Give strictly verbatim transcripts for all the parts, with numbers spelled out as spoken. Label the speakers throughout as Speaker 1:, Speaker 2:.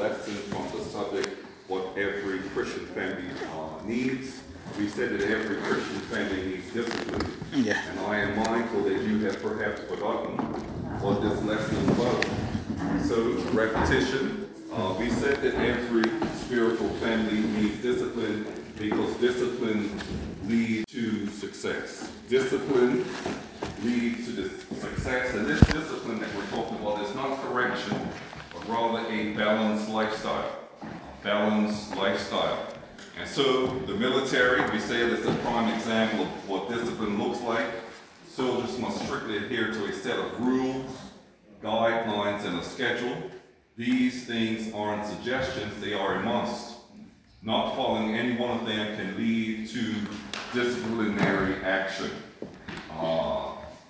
Speaker 1: lesson from the subject, what every Christian family uh, needs. We said that every Christian family needs discipline.
Speaker 2: Yeah.
Speaker 1: And I am mindful that you have perhaps forgotten what this lesson is about. So, repetition. Uh, we said that every spiritual family needs discipline because discipline leads to success. Discipline leads to the success, and this discipline that we're talking about is not correction, but rather a balanced lifestyle. A balanced lifestyle. And so the military, we say it's a prime example of what discipline looks like. Soldiers must strictly adhere to a set of rules, guidelines, and a schedule. These things aren't suggestions, they are a must. Not following any one of them can lead to disciplinary action. Uh,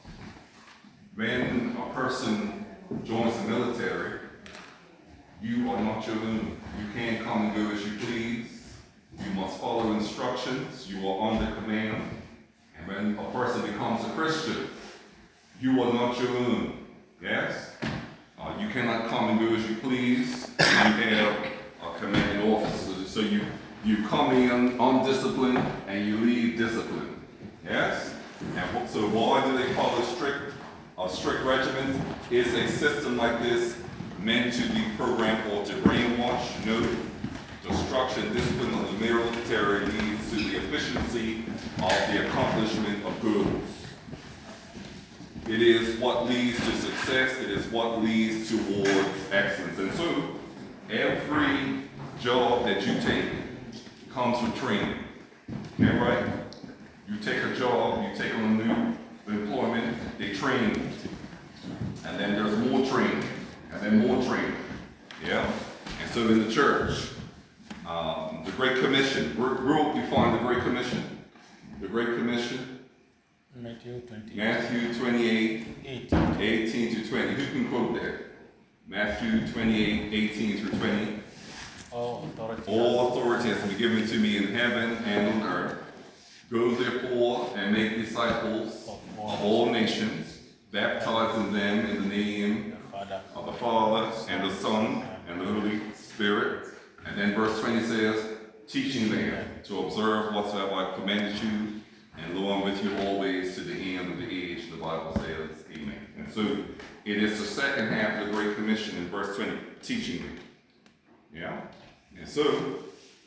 Speaker 1: when a person joins the military, you are not your own. You can't come and go as you please. You must follow instructions. You are under command. And when a person becomes a Christian, you are not your own. Yes? Uh, you cannot come and go as you please. You have a commanding officer. So you, you come in undisciplined and you leave disciplined. Yes? And so why do they follow strict, uh, strict regimens? Is a system like this meant to be programmed or to brainwash? No. The structure and discipline of the military leads to the efficiency of the accomplishment of goals. It is what leads to success. It is what leads towards excellence. And so, every job that you take comes with training. Is that right? You take a job, you take on a new employment, they train you. And then there's more training, and then more training. Yeah? And so in the church, um, the Great Commission, where, where will you find the Great Commission? The Great Commission?
Speaker 2: Matthew twenty-eight.
Speaker 1: Matthew twenty-eight,
Speaker 2: eight.
Speaker 1: eighteen to twenty. Who can quote that? Matthew twenty-eight, eighteen through twenty.
Speaker 2: All authority.
Speaker 1: All authority has been given to me in heaven and on earth. Go therefore and make disciples of all nations, baptizing them in the name
Speaker 2: Father.
Speaker 1: of the Father and the Son and the Holy Spirit. And then verse twenty says, teaching them to observe whatsoever I commanded you, and lo, I'm with you always to the end of the age, the Bible says, amen. And so it is the second half of the Great Commission in verse twenty, teaching them. Yeah? And so,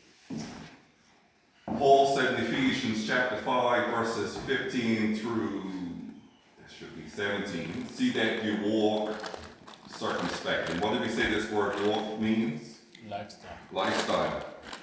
Speaker 1: Paul said in Ephesians chapter five, verses fifteen through, that should be seventeen, see that you walk circumspectly. What did we say this word walk means?
Speaker 2: Lifestyle.
Speaker 1: Lifestyle.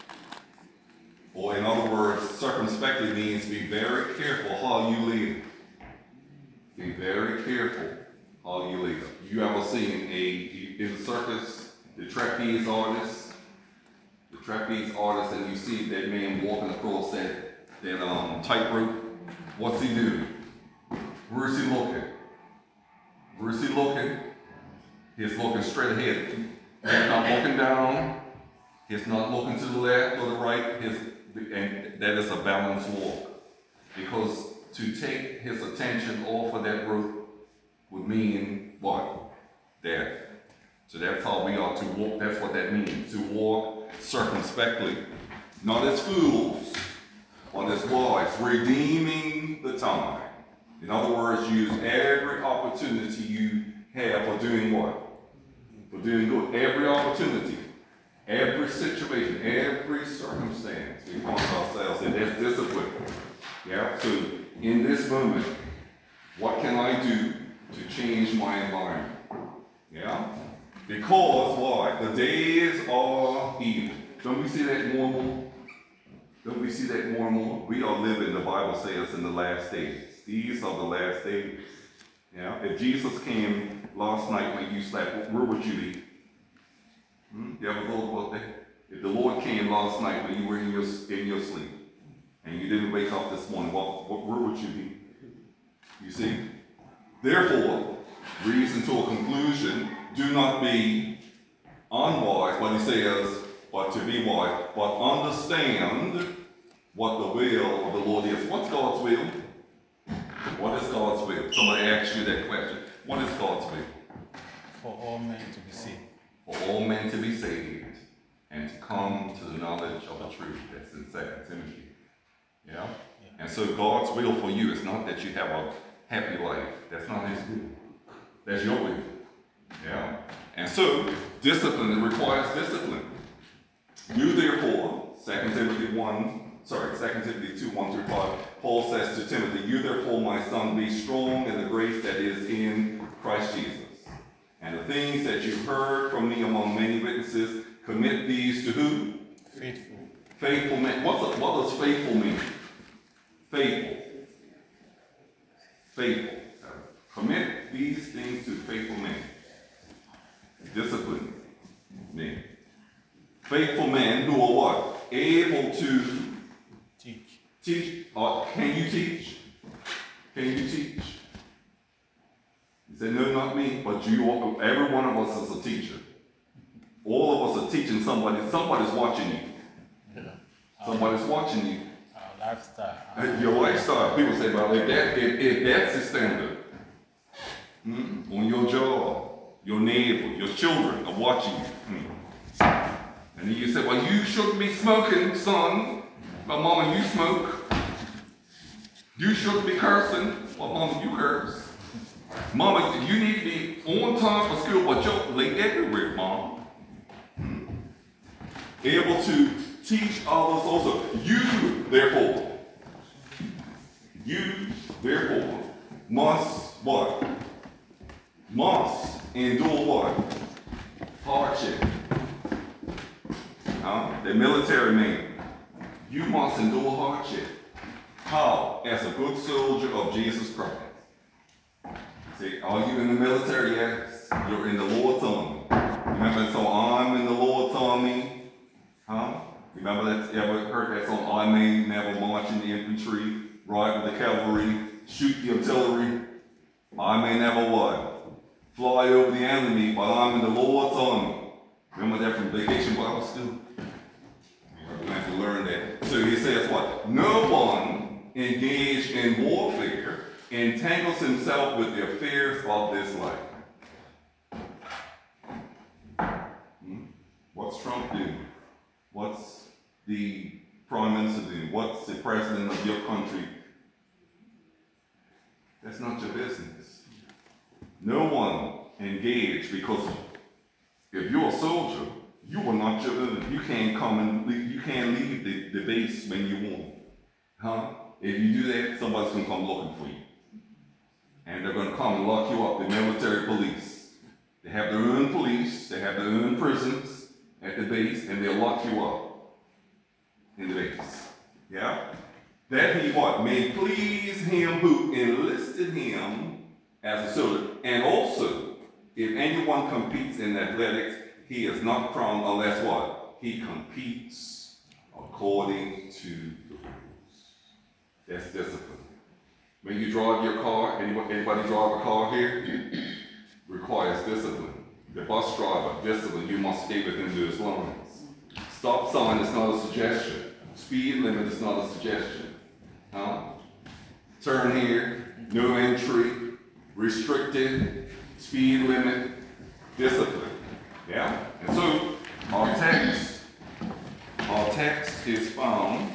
Speaker 1: Or in other words, circumspectly means be very careful how you live. Be very careful how you live. You ever seen a, in the circus, the trapeze artist, the trapeze artist, and you see that man walking across that, that um, tightrope? What's he doing? Where's he looking? Where's he looking? He's looking straight ahead. He's not looking down. He's not looking to the left or the right. His, and that is a balanced walk. Because to take his attention off of that rope would mean what? Death. So that's how we are to walk. That's what that means. To walk circumspectly. Not as fools, but as wise. Redeeming the time. In other words, use every opportunity you have for doing what? For doing good. Every opportunity, every situation, every circumstance we find ourselves in. That's discipline. Yeah? So in this moment, what can I do to change my environment? Yeah? Because why? The days are evil. Don't we see that more and more? Don't we see that more and more? We are living, the Bible says, in the last days. These are the last days. Yeah? If Jesus came last night when you slept, where would you be? Hmm? You ever thought about that? If the Lord came last night when you were in your, in your sleep, and you didn't wake up this morning, what, what, where would you be? You see? Therefore, reason to a conclusion, do not be unwise, what he says, but to be wise, but understand what the will of the Lord is. What's God's will? What is God's will? Somebody asked you that question. What is God's will?
Speaker 2: For all men to be saved.
Speaker 1: For all men to be saved. and to come to the knowledge of the truth. That's in Second Timothy. Yeah?
Speaker 2: Yeah.
Speaker 1: And so God's will for you is not that you have a happy life. That's not his will. That's your will. Yeah? And so, discipline, it requires discipline. You therefore, Second Timothy one, sorry, Second Timothy two, one through five, Paul says to Timothy, you therefore, my son, be strong in the grace that is in Christ Jesus. And the things that you've heard from me among many witnesses, commit these to who?
Speaker 2: Faithful.
Speaker 1: Faithful men. What's a, what does faithful mean? Faithful. Faithful. Commit these things to faithful men. Discipline men. Faithful men who are what? Able to
Speaker 2: Teach.
Speaker 1: teach. Or can you teach? Can you teach? You say, no, not me, but you, every one of us is a teacher. All of us are teaching somebody. Somebody's watching you.
Speaker 2: Yeah.
Speaker 1: Somebody's watching you.
Speaker 2: Our lifestyle.
Speaker 1: Uh, Your lifestyle. People say, well, if, that, if, if that's the standard, hmm, on your job, your neighbor, your children are watching you. Hmm. And then you say, well, you shouldn't be smoking, son. But mama, you smoke. You shouldn't be cursing. Well, mama, you curse. Mama, you need to be on time for school, but you're late everywhere, mom. Hmm. Able to teach others also. You, therefore, you, therefore, must what? Must endure what? Hardship. Huh? The military man. You must endure hardship. How? As a good soldier of Jesus Christ. See, are you in the military? Yes. You're in the Lord's army. Remember that song, I'm in the Lord's army? Huh? Remember that, ever heard that song, I may never march in the infantry, ride with the cavalry, shoot the artillery. I may never what? Fly over the enemy, but I'm in the Lord's army. Remember that from Vacation Bible School? We're going to have to learn that. So he says what? No one engaged in warfare entangles himself with the affairs of this life. Hmm? What's Trump doing? What's the prime minister doing? What's the president of your country? That's not your business. No one engaged, because if you're a soldier, you are not your own. You can't come and leave, you can't leave the, the base when you want. Huh? If you do that, somebody's gonna come looking for you. And they're gonna come and lock you up, the military police. They have their own police, they have their own prisons at the base, and they'll lock you up in the base. Yeah? That he what? May please him who enlisted him as a soldier. And also, if anyone competes in athletics, he is not crowned unless what? He competes according to the rules. That's discipline. When you drive your car, anybody, anybody drive a car here? Requires discipline. The bus driver, discipline, you must stay within those lines. Stop sign is not a suggestion. Speed limit is not a suggestion. Huh? Turn here, no entry, restricted, speed limit, discipline. Yeah? And so, our text, our text is found.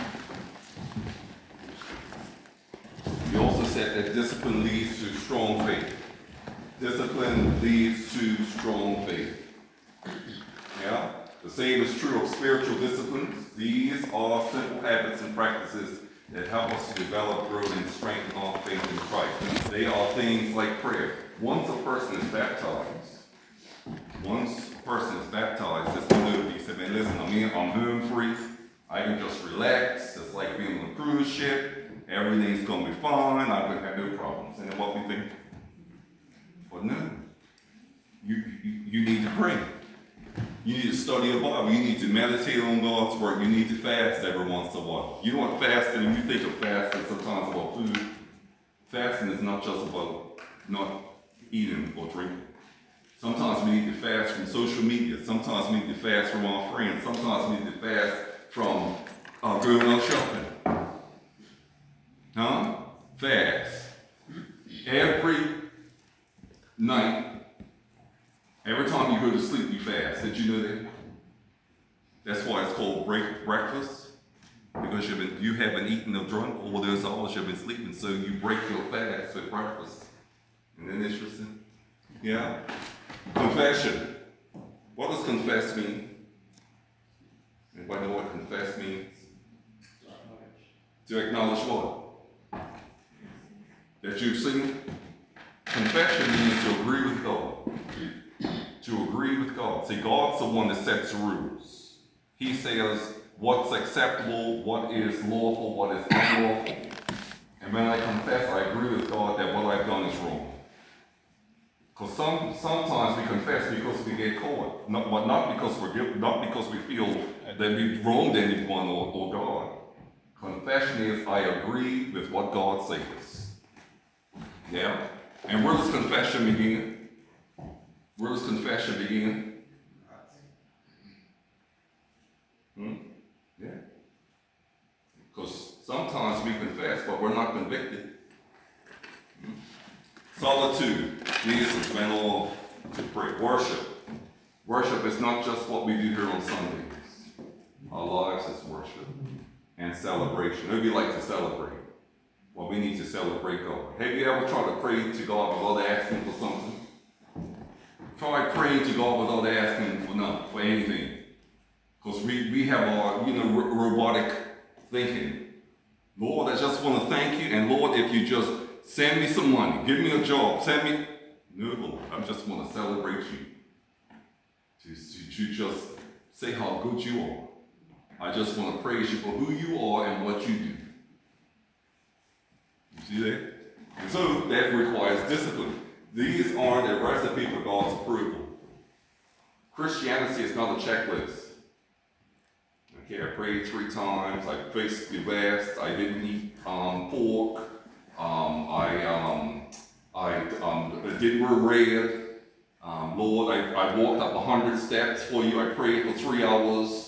Speaker 1: We also said that discipline leads to strong faith. Discipline leads to strong faith. Yeah? The same is true of spiritual disciplines. These are simple habits and practices that help us to develop, grow, and strengthen our faith in Christ. They are things like prayer. Once a person is baptized, once a person is baptized, this will he said, man, listen, I'm, in, I'm home free. I can just relax. It's like being on a cruise ship. Everything's going to be fine. I'm going to have no problems. And then what we think? Well, no. You, you, you need to pray. You need to study the Bible. You need to meditate on God's word. You need to fast every once in a while. You know what fasting, you think of fasting sometimes about food. Fasting is not just about not eating or drinking. Sometimes we need to fast from social media. Sometimes we need to fast from our friends. Sometimes we need to fast from uh, going out shopping. Huh? Fast. Every night, every time you go to sleep, you fast. Did you know that? That's why it's called break breakfast, because you've been, you haven't eaten or drunk all those hours you've been sleeping, so you break your fast with breakfast. Isn't that interesting? Yeah? Confession. What does confess mean? Anybody know what confess means? To acknowledge what? That you've sinned? Confession means to agree with God. To agree with God. See, God's the one that sets the rules. He says what's acceptable, what is lawful, what is unlawful. And when I confess, I agree with God that what I've done is wrong. Because some, sometimes we confess because we get caught, not, but not because we're guilty, not because we feel that we've wronged anyone or, or God. Confession is I agree with what God says. Yeah? And where does confession begin? Where does confession begin? Hmm? Yeah. Because sometimes we confess, but we're not convicted. Hmm? Solitude. Jesus went off to pray. Worship. Worship is not just what we do here on Sundays. Our lives is worship and celebration. Who do you like to celebrate? Well, we need to celebrate God. Have you ever tried to pray to God without asking for something? Try praying to God without asking for nothing, for anything. Because we, we have our, you know, ro- robotic thinking. Lord, I just want to thank you. And Lord, if you just send me some money, give me a job, send me. No, Lord, I just want to celebrate you. To, to, to just say how good you are. I just want to praise you for who you are and what you do. You see that? And so that requires discipline. These aren't a recipe for God's approval. Christianity is not a checklist. Okay, I prayed three times, I faced the fast, I didn't eat um, pork, um, I, um, I um, didn't wear red. Um, Lord, I, I walked up a hundred steps for you, I prayed for three hours.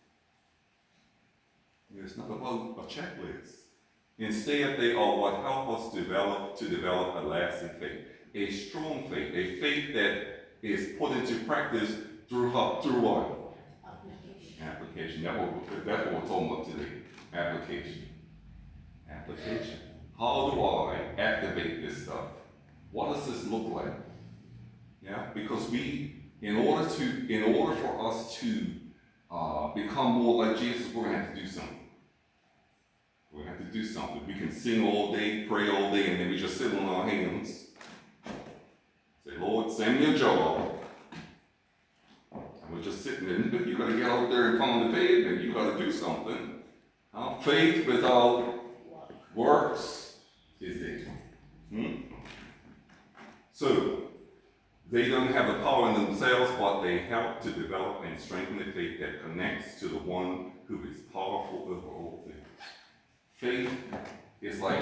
Speaker 1: It's not about a checklist. Instead, they are what help us develop to develop a lasting faith. A strong faith, a faith that is put into practice through, through what? Application. Application. That's what, that's what we're talking about today. Application. Application. How do I activate this stuff? What does this look like? Yeah, because we, in order to, in order for us to uh, become more like Jesus, we're going to have to do something. We're going to have to do something. We can sing all day, pray all day, and then we just sit on our hands. Say, Lord, send me a job. And we're just sitting there. You got to get out there and pound the pavement. You got to do something. Huh? Faith without works is dead. Hmm? So, they don't have the power in themselves, but they help to develop and strengthen the faith that connects to the one who is powerful over all things. Faith is like,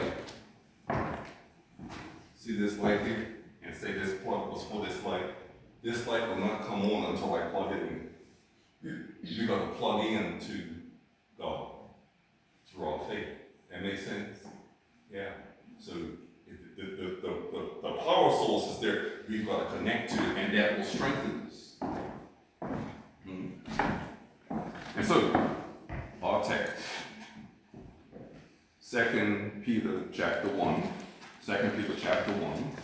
Speaker 1: see this light here? And say this plug was for this light. This light will not come on until I plug it in. You got to plug in to God through our faith. That makes sense? Yeah. So the, the, the, the, the power source is there. We've got to connect to it, and that will strengthen us. Mm-hmm. And so, our text. Second Peter chapter one. Second Peter chapter one.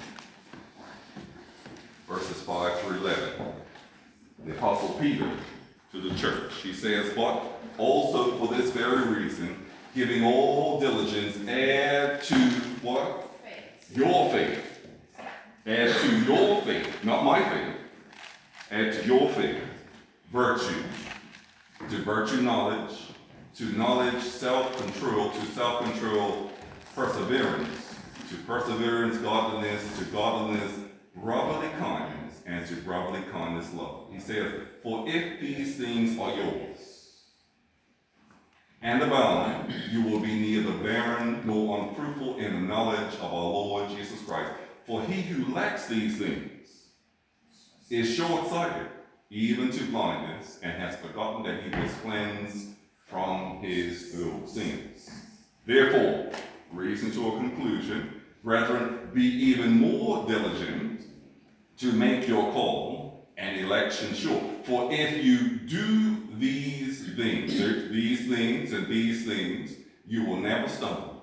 Speaker 1: Verses five through eleven. The Apostle Peter to the church. He says, but also for this very reason, giving all diligence, add to what? Faith. Your faith. Add to your faith, not my faith. Add to your faith virtue. To virtue knowledge. To knowledge self-control. To self-control perseverance. To perseverance godliness. To godliness brotherly kindness, and to brotherly kindness love. He says, for if these things are yours, and abound, you will be neither barren nor unfruitful in the knowledge of our Lord Jesus Christ. For he who lacks these things is short-sighted, even to blindness, and has forgotten that he was cleansed from his old sins. Therefore, reason to a conclusion, brethren, be even more diligent to make your call and election sure. For if you do these things. There- These things and these things you will never stumble.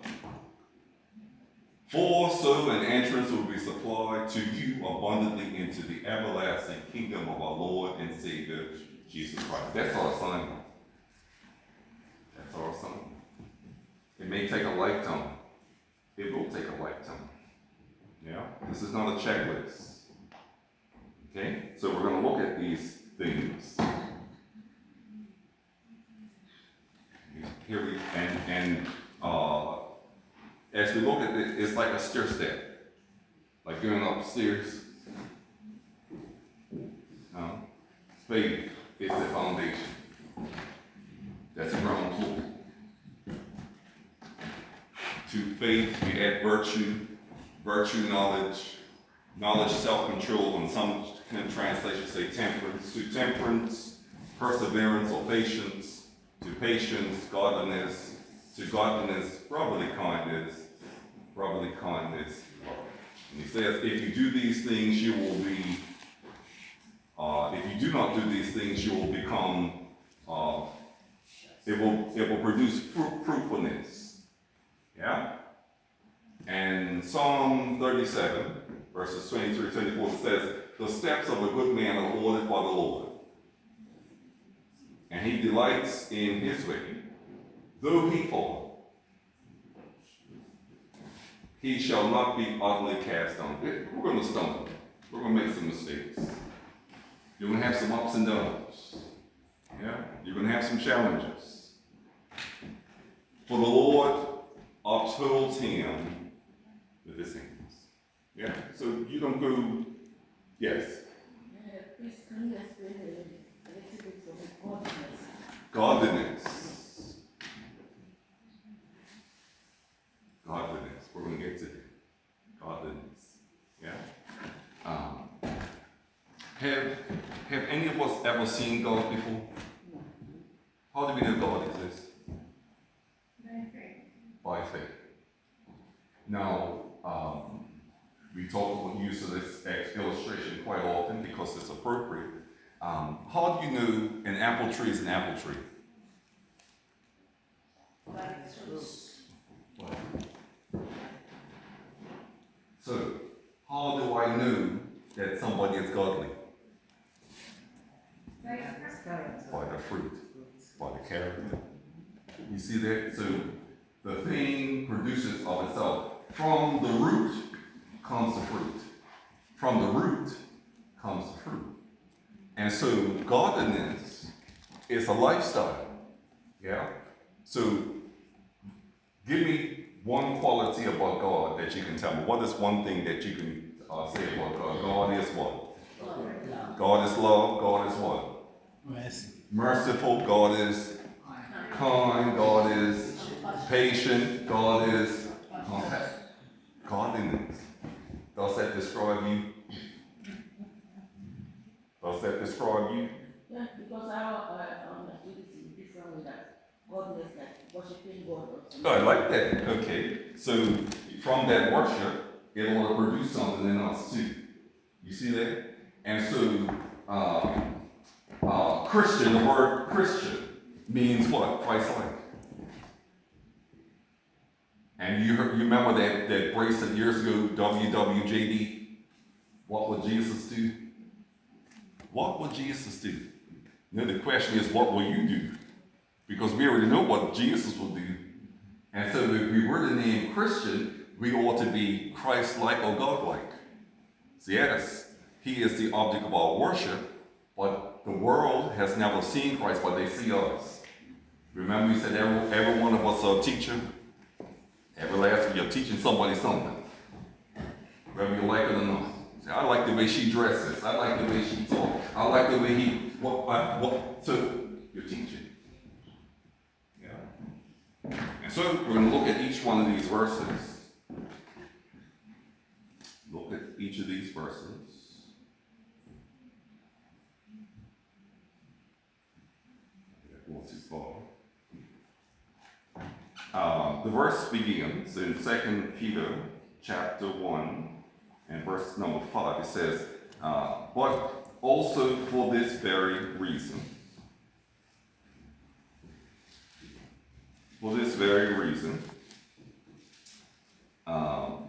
Speaker 1: For so an entrance will be supplied to you abundantly into the everlasting kingdom of our Lord and Savior, Jesus Christ. That's our assignment. That's our assignment. It may take a lifetime. It will take a lifetime. Yeah? This is not a checklist. Okay? So we're going to look at these things. Here we, and, and uh, as we look at it, it's like a stair step. Like going upstairs. Um, faith is the foundation. That's the ground floor. To faith, we add virtue, virtue, knowledge, knowledge, self-control, and some translations say temperance. To temperance, perseverance or patience. To patience, godliness. To godliness, brotherly kindness. Brotherly kindness, love. And he says, if you do these things, you will be, uh, if you do not do these things, you will become, uh, it will, it will produce fruit, fruitfulness. Yeah? And Psalm thirty-seven, verses twenty-three to twenty-four, it says, the steps of a good man are ordered by the Lord, and he delights in his way. Though he fall, he shall not be utterly cast down. We're going to stumble. We're going to make some mistakes. You're going to have some ups and downs. Yeah? You're going to have some challenges. For the Lord upholds him with his hands. Yeah? So you don't go, yes?
Speaker 3: Please, can you explain a little bit of godliness?
Speaker 1: Godliness. Godliness. We're going to get to it. Godliness. Yeah? Um, have, have any of us ever seen God before? How do we know God exists?
Speaker 3: By faith.
Speaker 1: By faith. Now, um, we talk about use of this illustration quite often because it's appropriate. Um, how do you know an apple tree is an apple tree?
Speaker 3: By truth.
Speaker 1: So, how do I know that somebody is godly?
Speaker 3: By
Speaker 1: By the fruit, by the character. You see that? So, the thing produces of itself. From the root comes the fruit. From the root comes the fruit. And so, godliness is a lifestyle. Yeah? So, give me one quality about God that you can tell me. What is one thing that you can uh, say about God? God is what? God is love. God is what?
Speaker 2: Mercy.
Speaker 1: Merciful. God is kind. God is patient. God is compassionate. Godliness. Does that describe you? Does that describe you?
Speaker 3: Yeah, because I uh, understood it in different way that godliness, like worshiping God or something.
Speaker 1: Oh, I like that. Okay. So from that worship, it will produce something in us too. You see that? And so, uh, uh, Christian, the word Christian means what? Christ-like. And you, heard, you remember that, that bracelet years ago, W W J D? What would Jesus do? What would Jesus do? You know, the question is, what will you do? Because we already know what Jesus will do. And so if we were to name Christian, we ought to be Christ-like or God-like. So yes, he is the object of our worship, but the world has never seen Christ, but they see us. Remember we said every, every one of us are a teacher? Every last one, you're teaching somebody something. Whether you like it or not. Say, I like the way she dresses. I like the way she talks. I like the way he, what, I, what, so you're teaching. Yeah. And so we're going to look at each one of these verses. Look at each of these verses. Going too far. Uh, the verse begins in Second Peter chapter one and verse number five. It says, uh, but also for this very reason, for this very reason, um,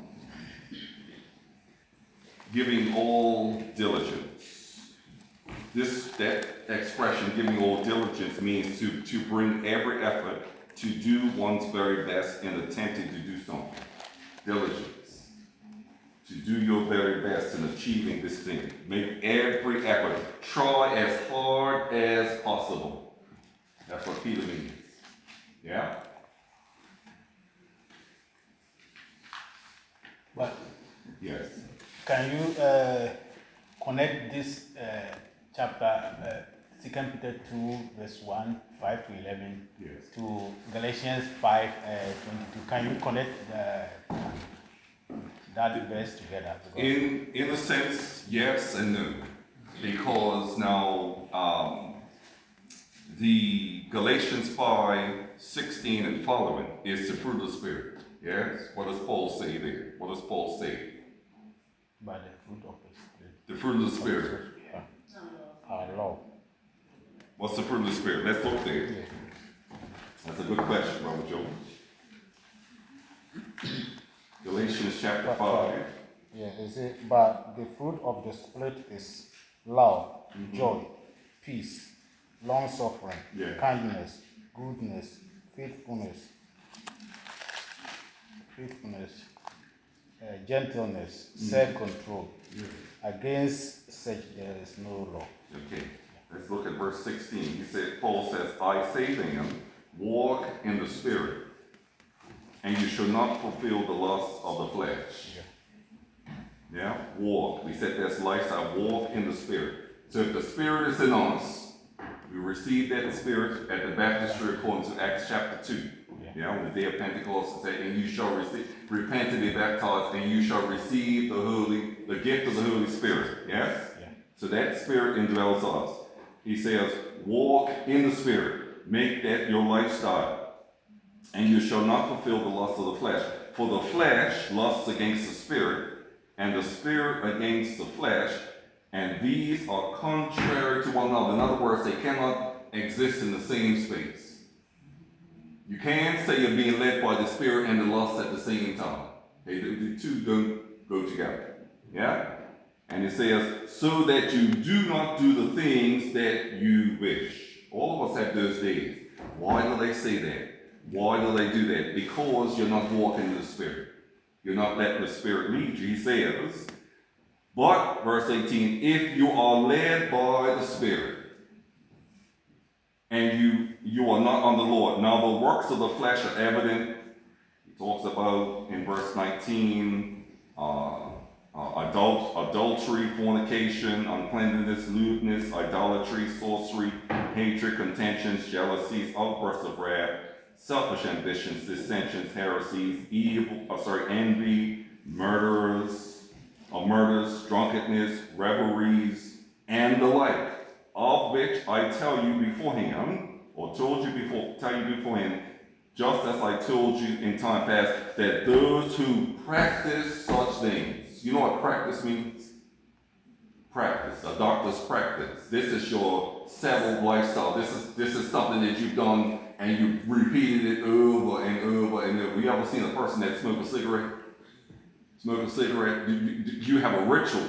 Speaker 1: giving all diligence. This, that expression, giving all diligence, means to, to bring every effort to do one's very best in attempting to do something. Diligence. To do your very best in achieving this thing. Make every effort. Try as hard as possible. That's what Peter means. Yeah?
Speaker 2: But
Speaker 1: Yes.
Speaker 2: can you uh, connect this uh, chapter, uh, Second Peter two, verse one, five to eleven,
Speaker 1: Yes.
Speaker 2: to Galatians five, uh, twenty-two? Can you connect uh, that verse together? Because
Speaker 1: In in a sense, yes and no, because now um, the Galatians five sixteen and following is the fruit of the Spirit. Yes. What does Paul say there? What does Paul say?
Speaker 2: by the fruit of the Spirit.
Speaker 1: The fruit of the Spirit.
Speaker 2: Yeah. Our love.
Speaker 1: What's the fruit of the Spirit? Let's look there.
Speaker 2: Yeah.
Speaker 1: That's a good question, Brother Joe. Galatians chapter five.
Speaker 2: Yeah, they say, but the fruit of the Spirit is love, joy, peace, long suffering,
Speaker 1: Yeah.
Speaker 2: kindness, goodness, faithfulness, faithfulness, uh, gentleness, self-control. Against such there is no law.
Speaker 1: Okay, let's look at verse sixteen. He said, Paul says, I say then, walk in the Spirit, and you shall not fulfill the lusts of the flesh.
Speaker 2: Yeah.
Speaker 1: Yeah, walk. We said that's lifestyle. Walk in the Spirit. So if the Spirit is in us, we receive that Spirit at the baptistry according to Acts chapter two.
Speaker 2: Yeah.
Speaker 1: Yeah, on the day of Pentecost, it said, and you shall receive, repent and be baptized, and you shall receive the Holy, the gift of the Holy Spirit. Yes?
Speaker 2: Yeah.
Speaker 1: So that Spirit indwells us. He says, walk in the Spirit. Make that your lifestyle. And you shall not fulfill the lust of the flesh. For the flesh lusts against the Spirit, and the Spirit against the flesh, and these are contrary to one another. In other words, they cannot exist in the same space. You can say you're being led by the Spirit and the lust at the same time. They, the, the two don't go together. Yeah? And it says, so that you do not do the things that you wish. All of us have those days. Why do they say that? Why do they do that? Because you're not walking in the Spirit. You're not letting the Spirit lead you. He says, but, verse eighteen, if you are led by the Spirit, and you you are not on the Lord. Now the works of the flesh are evident. He talks about in verse nineteen, uh, uh, adult, adultery, fornication, uncleanness, lewdness, idolatry, sorcery, hatred, contentions, jealousies, outbursts of wrath, selfish ambitions, dissensions, heresies, evil, uh, sorry, envy, murderers, uh, murders, drunkenness, revelries, and the like, of which I tell you beforehand, or told you before, tell you beforehand, just as I told you in time past, that those who practice such things, you know what practice means? Practice, a doctor's practice. This is your settled lifestyle. This is this is something that you've done and you've repeated it over and over and over. You ever seen a person that smokes a cigarette? Smoke a cigarette, you, you, you have a ritual.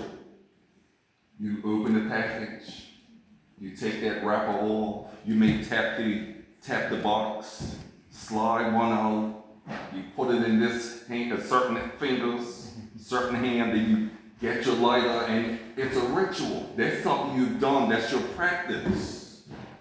Speaker 1: You open the package. You take that wrapper off, you may tap the tap the box, slide one out, you put it in this hand, a certain fingers, certain hand, then you get your lighter, and it's a ritual. That's something you've done, that's your practice.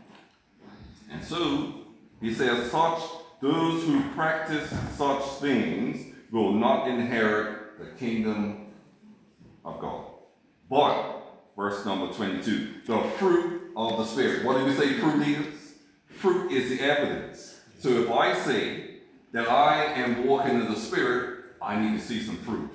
Speaker 1: And so, he says, such, those who practice such things will not inherit the kingdom of God. But, verse number twenty-two, the fruit of the Spirit. What did we say fruit is? Fruit is the evidence. So if I say that I am walking in the Spirit, I need to see some fruit.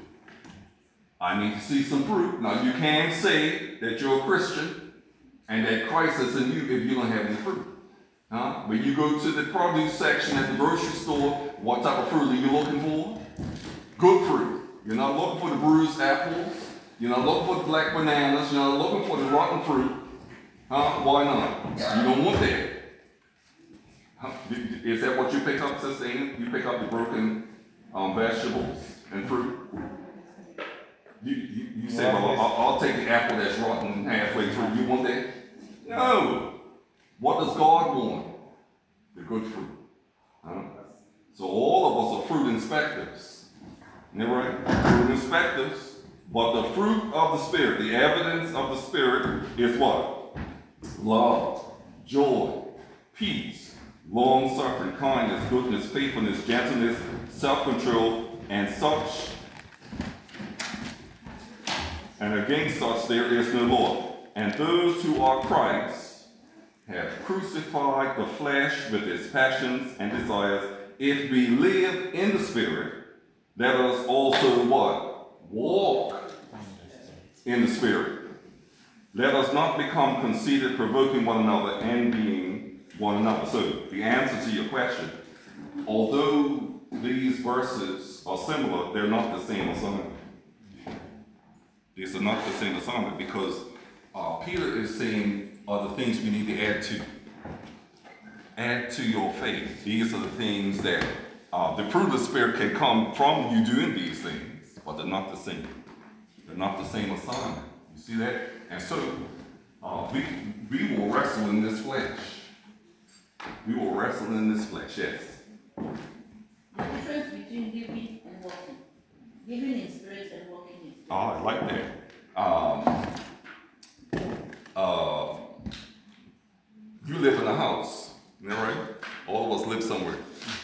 Speaker 1: I need to see some fruit. Now you can say that you're a Christian and that Christ is in you if you don't have any fruit. Huh? When you go to the produce section at the grocery store, what type of fruit are you looking for? Good fruit. You're not looking for the bruised apples. You're not looking for the black bananas. You're not looking for the rotten fruit. Huh? Why not? You don't want that. Huh? is that what you pick up, Sister Amy? You pick up the broken um, vegetables and fruit? You, you, you say, well, I'll, I'll take the apple that's rotten halfway through. You want that? No. What does God want? The good fruit. Huh? So all of us are fruit inspectors. Isn't that right? Fruit inspectors. But the fruit of the Spirit, the evidence of the Spirit is what? Love, joy, peace, long-suffering, kindness, goodness, faithfulness, gentleness, self-control, and such. And against such there is no law. And those who are Christ have crucified the flesh with its passions and desires. If we live in the Spirit, let us also what? Walk in the Spirit. Let us not become conceited, provoking one another, envying one another. So, the answer to your question, although these verses are similar, they're not the same assignment. These are not the same assignment because uh, Peter is saying are the things we need to add to. Add to your faith. These are the things that uh, the fruit of the Spirit can come from you doing these things, but they're not the same. They're not the same assignment. You see that? And so, uh, we, we will wrestle in this flesh. We will wrestle in this flesh, yes.
Speaker 3: The difference between living and walking. Living in spirit and walking in spirit.
Speaker 1: Oh, I like that. Um, uh, you live in a house, isn't that right? All of us live somewhere.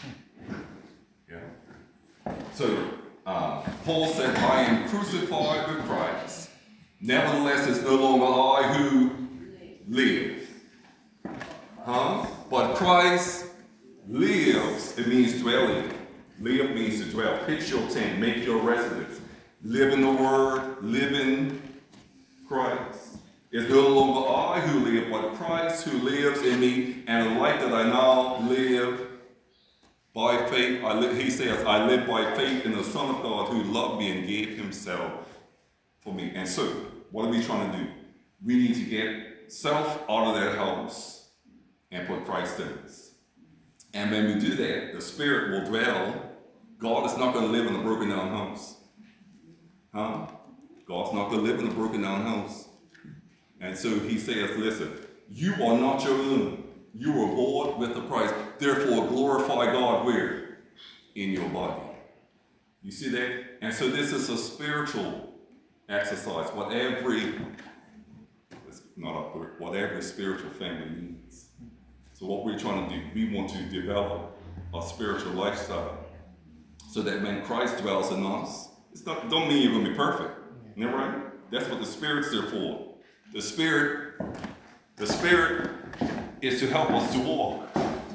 Speaker 1: Yeah. So, uh, Paul said, I am crucified with Christ. Nevertheless, it's no longer I who live. Huh? But Christ lives. It means dwelling. Live means to dwell. Pitch your tent. Make your residence. Live in the Word. Live in Christ. It's no longer I who live, but Christ who lives in me. And the life that I now live by faith, I li- he says, I live by faith in the Son of God who loved me and gave himself for me. And so, what are we trying to do? We need to get self out of that house and put Christ in us. And when we do that, the Spirit will dwell. God is not going to live in a broken down house. Huh? God's not going to live in a broken down house. And so he says, listen, you are not your own. You were bought with a price. Therefore, glorify God where? In your body. You see that? And so this is a spiritual exercise. What every, it's not a word, what every spiritual family needs. So what we're trying to do, we want to develop a spiritual lifestyle so that when Christ dwells in us, it's not, don't mean you're going to be perfect. Isn't that right? That's what the Spirit's there for. The Spirit, the Spirit is to help us to walk.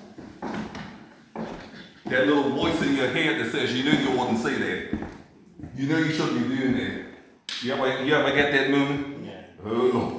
Speaker 1: That little voice in your head that says, you know you wouldn't say that. You know you shouldn't be doing that. You ever, you ever get that moment?
Speaker 2: Yeah.
Speaker 1: Oh.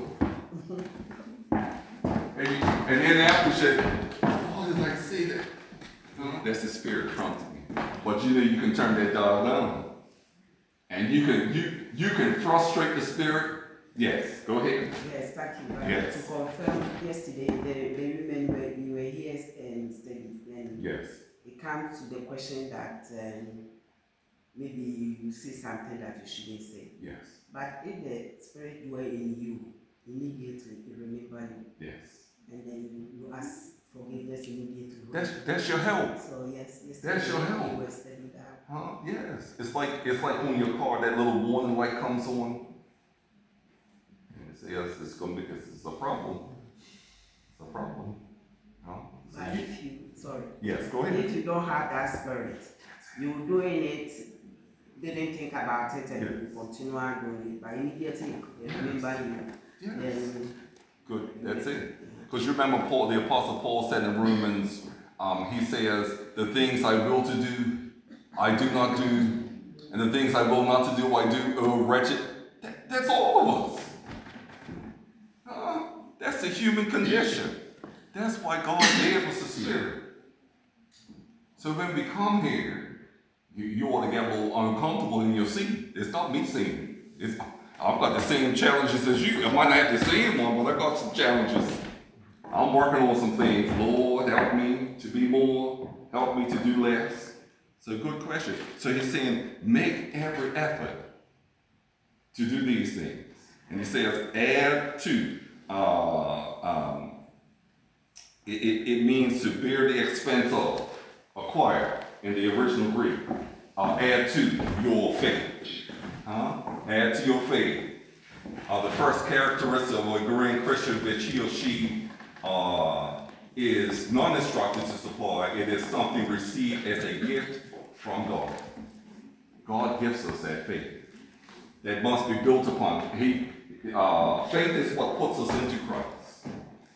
Speaker 1: And, you, and then after you say, why did I say that? Huh? That's the Spirit prompting me. But you know you can turn that dial down. And you can you you can frustrate the Spirit. Yes, go ahead.
Speaker 4: Yes, thank you. Uh,
Speaker 1: Yes.
Speaker 4: To confirm, yesterday the, the women were, we were here and studied, and
Speaker 1: Yes.
Speaker 4: it comes to the question that um, maybe you say something that you shouldn't say.
Speaker 1: Yes.
Speaker 4: But if the Spirit dwell in you, immediately it remember you,
Speaker 1: Yes.
Speaker 4: and then you ask forgiveness immediately.
Speaker 1: That's that's your help.
Speaker 4: So yes,
Speaker 1: That's your help.
Speaker 4: we were studying that.
Speaker 1: Huh? Yes. It's like it's like when your car, that little warning light comes on. And it says it's gonna be it's a problem. It's a problem. Huh? So
Speaker 4: But
Speaker 1: you-
Speaker 4: if you, sorry,
Speaker 1: yes, go ahead.
Speaker 4: if you don't have that Spirit, you doing it, didn't think about it, and
Speaker 1: Yes.
Speaker 4: you continue on doing it, but immediately they remember you,
Speaker 1: Yes.
Speaker 4: then
Speaker 1: Good. That's it. Because you remember Paul, the Apostle Paul said in Romans, um, he says, the things I will to do, I do not do, and the things I will not to do, I do. Oh, wretched. That, that's all of us. Uh, that's the human condition. That's why God gave us the Spirit. So when we come here, you, you ought to get a little uncomfortable in your seat. It's not me saying it. It's, I've got the same challenges as you. I might not have the same one, but I got some challenges. I'm working on some things. Lord, help me. to be more, help me to do less. So good question. So he's saying, make every effort to do these things. And he says, add to. Uh, um, it, it, it means to bear the expense of, acquire in the original Greek. Uh, add to your faith. Huh? Add to your faith. Uh, the first characteristic of a growing Christian which he or she uh, is not instructed to supply. It is something received as a gift from God. God gives us that faith that must be built upon. He, uh, faith is what puts us into Christ.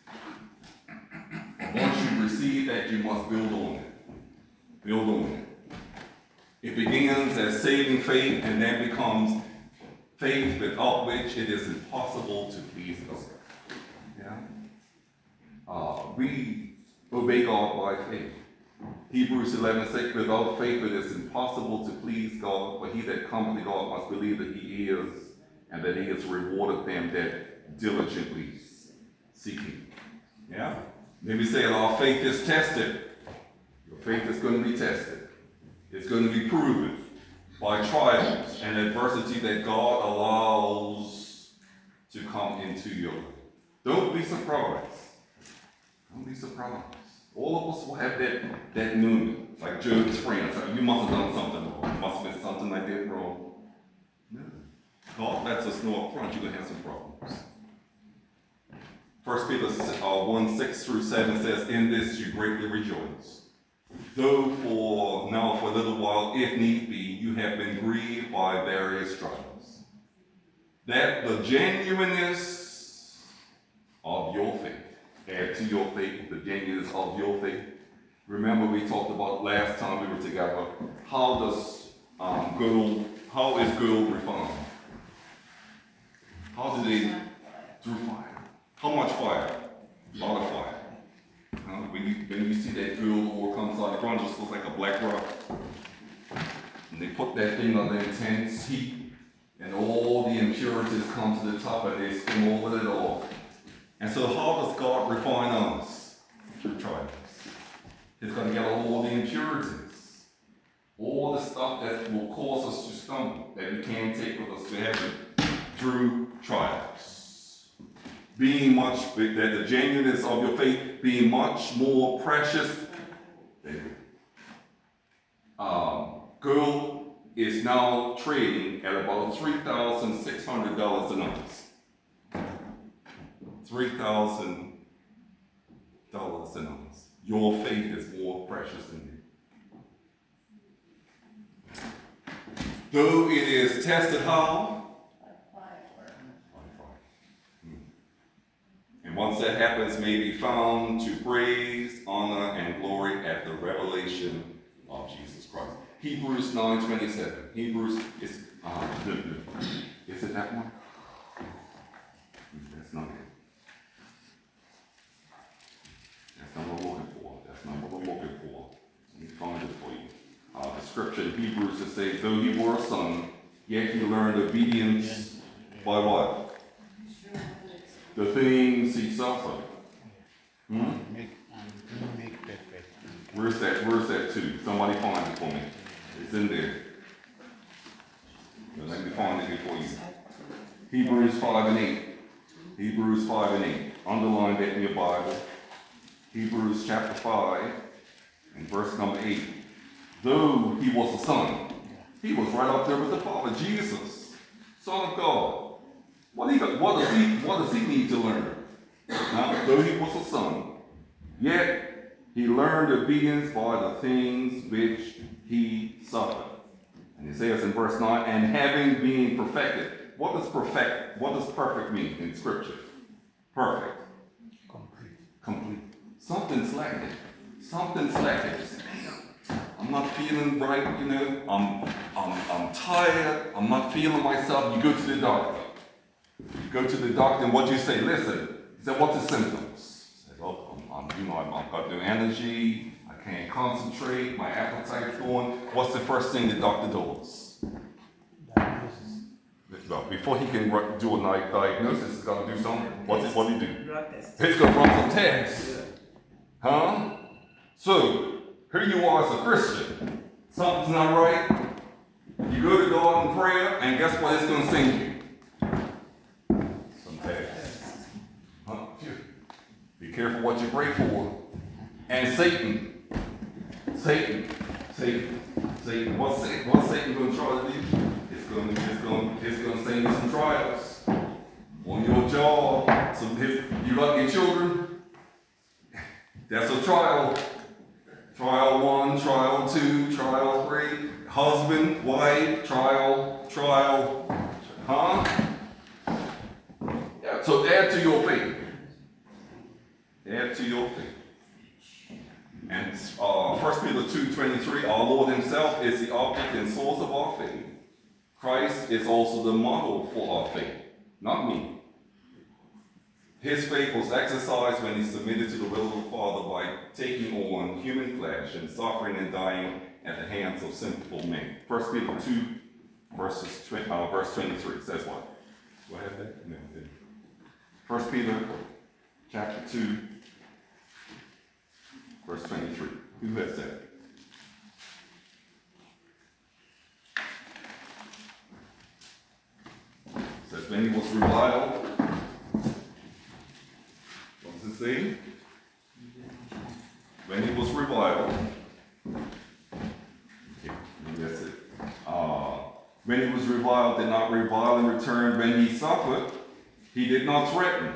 Speaker 1: Once you receive that, you must build on it. Build on it. It begins as saving faith and then becomes faith without which it is impossible to please God. Yeah? Uh, we obey God by faith. Hebrews eleven six, without faith it is impossible to please God, for he that cometh to God must believe that he is, and that he has rewarded them that diligently seek him. Yeah? Maybe say our faith is tested. Your faith is going to be tested. It's going to be proven by trials and adversity that God allows to come into your life. Don't be surprised. Don't be surprised. All of us will have that, that moment, like Job's friend. So you must have done something wrong. You must have been something I did wrong. No. God lets us know up front you're going to have some problems. First Peter uh, one, six through seven says, in this you greatly rejoice. Though for now for a little while, if need be, you have been grieved by various trials. That the genuineness of your faith, add to your faith, the genuineness of your faith. Remember we talked about last time we were together, how does um, gold, how is gold refined? How do they, through fire. How much fire? A lot of fire. Uh, when, you, when you see that gold ore comes out, the ground just looks like a black rock. And they put that thing under intense heat, and all the impurities come to the top and they skim over it all. And so how does God refine us? Through trials. He's going to get all the impurities, all the stuff that will cause us to stumble, that we can't take with us to heaven, through trials. Being much, that the genuineness of your faith being much more precious. Um, gold is now trading at about three thousand six hundred dollars an ounce. three thousand dollars an ounce. Your faith is more precious than you. Though it is tested how? And once that happens, may be found to praise, honor, and glory at the revelation of Jesus Christ. Hebrews nine twenty-seven. Hebrews is, uh, is it that one? That's not it. That's not what we're looking for. That's not what we're looking for. Let me find it for you. Uh, the scripture in Hebrews to say, though he were a son, yet he learned obedience by what? The things he suffered. Hmm?
Speaker 2: Make, um, make perfect.
Speaker 1: Where's that? Where's that too? Somebody find it for me. It's in there. Let me find it here for you. Hebrews five and eight. Hebrews five and eight. Underline that in your Bible. Hebrews chapter five and verse number eight. Though he was a son, he was right up there with the Father, Jesus, Son of God. What, he got, what, does he, what does he need to learn? Now, though he was a son, yet he learned obedience by the things which he suffered. And he says in verse nine, and having been perfected. What does perfect, what does perfect mean in scripture? Perfect.
Speaker 2: Complete.
Speaker 1: Complete. Something's lacking. Something's lacking. I'm not feeling right, you know. I'm, I'm, I'm tired. I'm not feeling myself. You go to the doctor. You go to the doctor and what do you say? Listen, he said, what's the symptoms? I said, oh, I'm, I'm, you know, I've, I've got no energy, I can't concentrate, my appetite's going. What's the first thing the doctor does?
Speaker 2: Diagnosis.
Speaker 1: Well, before he can do a diagnosis, he's got to do something. What's it, what do you do?
Speaker 4: Blood test.
Speaker 1: He's going to run some tests. Huh? So, here you are as a Christian. Something's not right. You go to God in prayer, and guess what it's going to send you? Some tests. Huh? Be careful what you pray for. And Satan. Satan. Satan. Satan. What's Satan, what's Satan going to try to do? It's going to, it's going, it's going to send you some trials. On your job, some his, you got your children. That's a trial. Trial one, trial two, trial three. Husband, wife, trial, trial. Huh? Yeah, so add to your faith. Add to your faith. And uh, First Peter two twenty-three, our Lord himself is the object and source of our faith. Christ is also the model for our faith, not me. His faith was exercised when he submitted to the will of the Father by taking on human flesh and suffering and dying at the hands of sinful men. First Peter two, verses twenty, uh, verse twenty-three says what? Do I have that? No. First Peter chapter two, verse twenty-three. Who has that? It says, when he was reviled, what does it say? When he was reviled, okay, that's it. Uh, when he was reviled, did not revile in return. When he suffered, he did not threaten.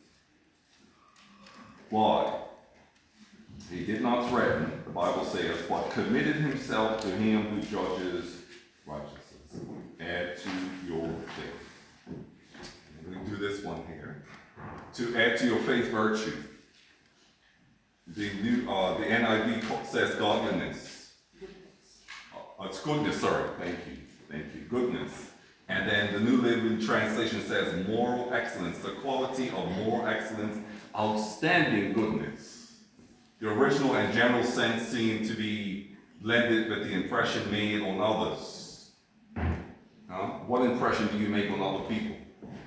Speaker 1: Why? He did not threaten, the Bible says, but committed himself to him who judges righteousness. Add to your faith. I'm going to do this one here. To add to your faith virtue. The new, uh, the N I V says godliness. Uh, it's goodness, sorry. Thank you. Thank you. Goodness. And then the New Living Translation says moral excellence, the quality of moral excellence, outstanding goodness. The original and general sense seem to be blended with the impression made on others. Huh? What impression do you make on other people?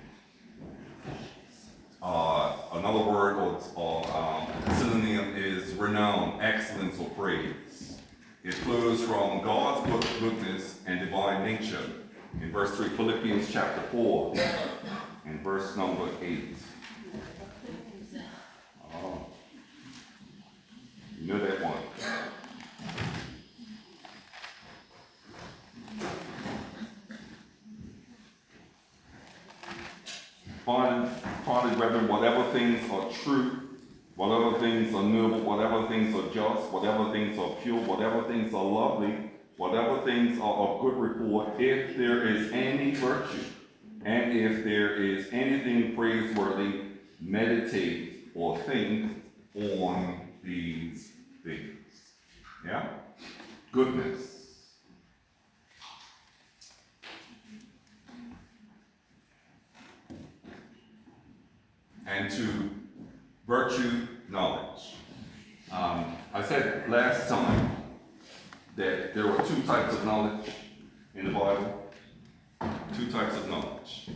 Speaker 1: Uh, another word or, or um, synonym is renown, excellence, or praise. It flows from God's goodness and divine nature. In verse three, Philippians chapter four, and verse number eight. Oh, you know that one. Finally, finally, brethren, whatever things are true, whatever things are noble, whatever things are just, whatever things are pure, whatever things are lovely, whatever things are of good report, if there is any virtue, and if there is anything praiseworthy, meditate or think on these things. Yeah? Goodness. And to virtue, knowledge. Um, I said last time that there were two types of knowledge in the Bible. Two types of knowledge.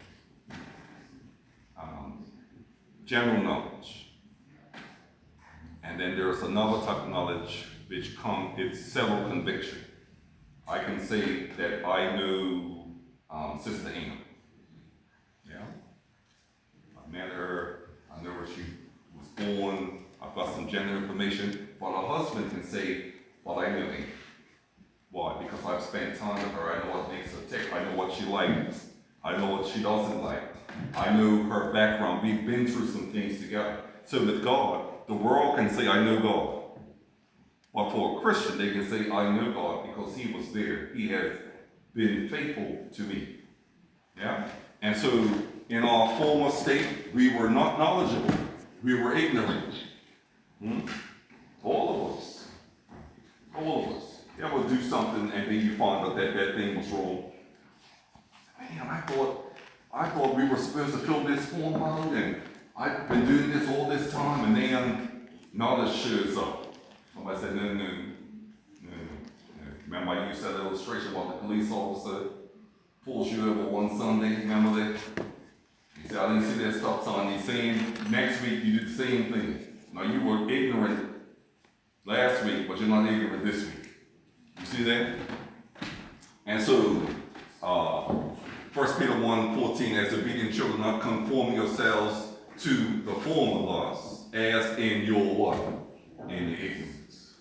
Speaker 1: Um, general knowledge. And then there's another type of knowledge which comes, it's several conviction. I can say that I know um, Sister Anna. Yeah? I met her, I know where she was born, I've got some general information, but her husband can say, well, I know Anna. Why? Because I've spent time with her, I know what makes her tick, I know what she likes, I know what she doesn't like, I know her background, we've been through some things together. So with God, the world can say, I know God. But for a Christian, they can say, I know God because he was there. He has been faithful to me. Yeah? And so, in our former state, we were not knowledgeable. We were ignorant. Hmm? All of us. All of us. You ever do something and then you find out that that thing was wrong? Man, I thought, I thought we were supposed to fill this form out and I've been doing this all this time, and then knowledge shows up. Somebody said, no, no, no, no, no. Remember I used that illustration about the police officer pulls you over one Sunday, remember that? He said, I didn't see that stop sign. He's saying, next week you do the same thing. Now you were ignorant last week, but you're not ignorant this week. You see that? And so, uh, First Peter one fourteen, as obedient children, not conform yourselves to the former lusts, as in your what? In your ignorance.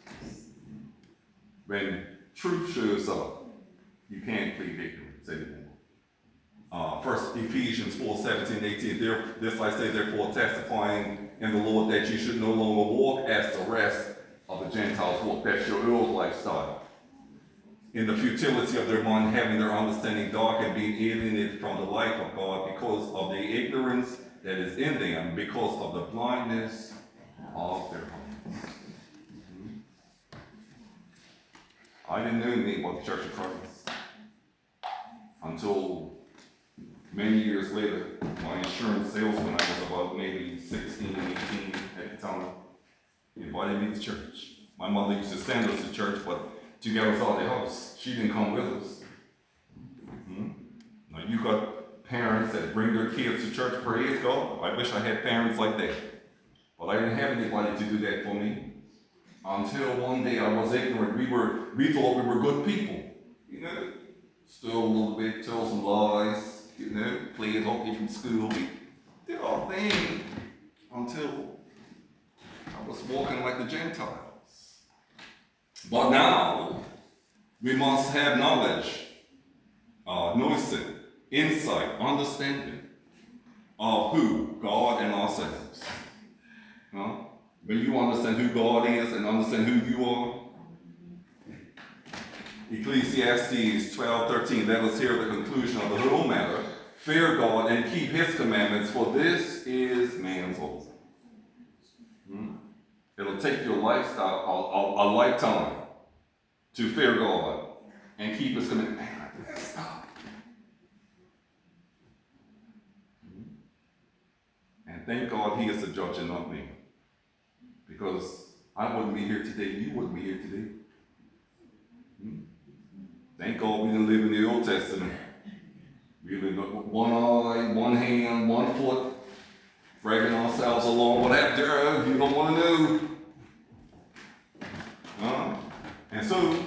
Speaker 1: When truth shows up, you can't plead ignorance anymore. Uh, First Ephesians four seventeen, eighteen, there, this I say therefore, testifying in the Lord that you should no longer walk as the rest of the Gentiles walk. That's your old lifestyle. In the futility of their mind, having their understanding darkened, being alienated from the life of God because of the ignorance that is in them, because of the blindness of their hearts. Mm-hmm. I didn't know anything about the Church of Christ until many years later. My insurance salesman, I was about maybe sixteen, eighteen at the time, invited me to church. My mother used to send us to church, but to get us out of the house, she didn't come with us. Mm-hmm. Now you got parents that bring their kids to church, praise God. I wish I had parents like that. But I didn't have anybody to do that for me. Until one day I was ignorant. We were, we thought we were good people. You know, stole a little bit, told some lies, you know, played hockey from school. We did our thing until I was walking like the Gentiles. But now, we must have knowledge, uh, noticing, insight, understanding of who? God and ourselves. Huh? When you understand who God is and understand who you are, Ecclesiastes twelve thirteen, let us hear the conclusion of the whole matter. Fear God and keep his commandments, for this is man's hope. Hmm? It'll take your lifestyle, a, a, a lifetime, to fear God and keep his commandments. Man, I messed up. And thank God he is the judge and not me. Because I wouldn't be here today, you wouldn't be here today. Hmm? Thank God we didn't live in the Old Testament. We lived with one eye, one hand, one foot, dragging ourselves along. What happened there? You don't want to know. Uh, and so,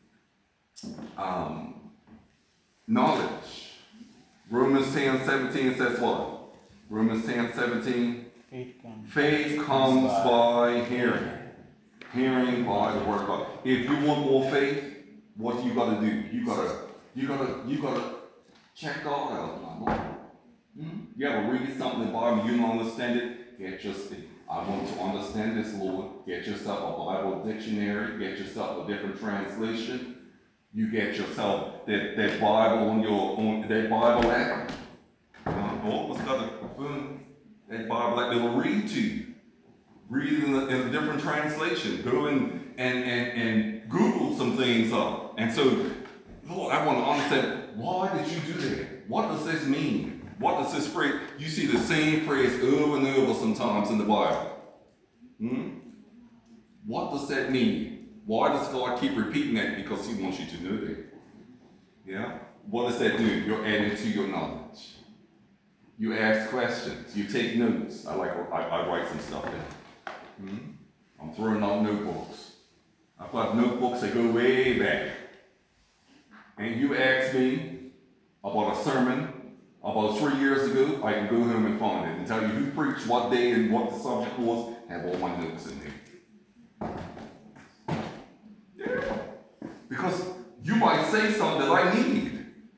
Speaker 1: um, knowledge. Romans ten seventeen says what? Romans ten seventeen.
Speaker 2: Faith comes,
Speaker 1: Faith comes by hearing. Hearing by the word of God. If you want more faith, what you gotta do? You gotta, you gotta, you gotta check God out, my Lord. Hmm? You ever read something in the Bible, you don't understand it? Get just, I want to understand this, Lord. Get yourself a Bible dictionary. Get yourself a different translation. You get yourself that, that Bible on your on that Bible app. Uh, almost got a phone. That Bible app that'll read to you. Read it in a, in a different translation. Go in and, and, and Google some things up. And so, Lord, I want to understand, why did you do that? What does this mean? What does this phrase? You see the same phrase over and over sometimes in the Bible. Hmm? What does that mean? Why does God keep repeating that? Because he wants you to know that. Yeah? What does that do? You're adding to your knowledge. You ask questions. You take notes. I like, I, I write some stuff down. Hmm? I'm throwing out notebooks. I've got notebooks that go way back. And you ask me about a sermon about three years ago, I can go home and find it and tell you who preached what day and what the subject was, have all my notes in there. Yeah. Because you might say something that I need.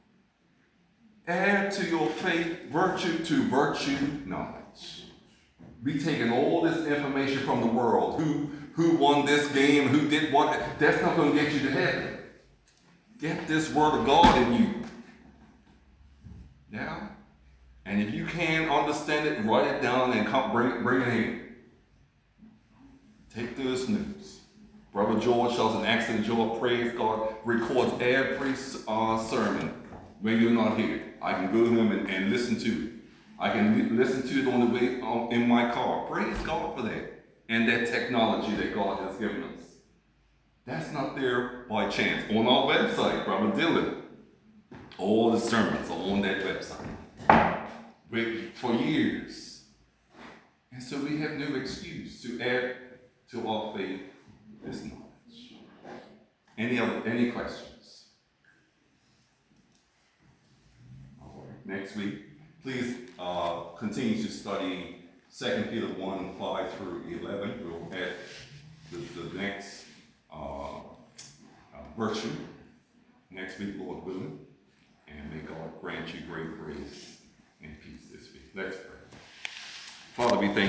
Speaker 1: Add to your faith virtue to virtue knowledge. We taking all this information from the world. Who who won this game, who did what, that's not going to get you to heaven. Get this word of God in you. Yeah? And if you can understand it, write it down and come bring, bring it in. Take those notes. Brother George shows an excellent job, praise God, records every uh, sermon when you're not here. I can go home and, and listen to it. I can li- listen to it on the way um, in my car. Praise God for that. And that technology that God has given us. That's not there by chance. On our website, Brother Dylan, all the sermons are on that website. With, for years. And so we have no excuse to add to our faith this knowledge. Any other, any questions? All right, next week, please, uh, continue to study Second Peter one, five through eleven. We'll have the, the next, uh, uh, virtue next week, Lord willing. And may God grant you great grace and peace this week. Let's pray. Father, we thank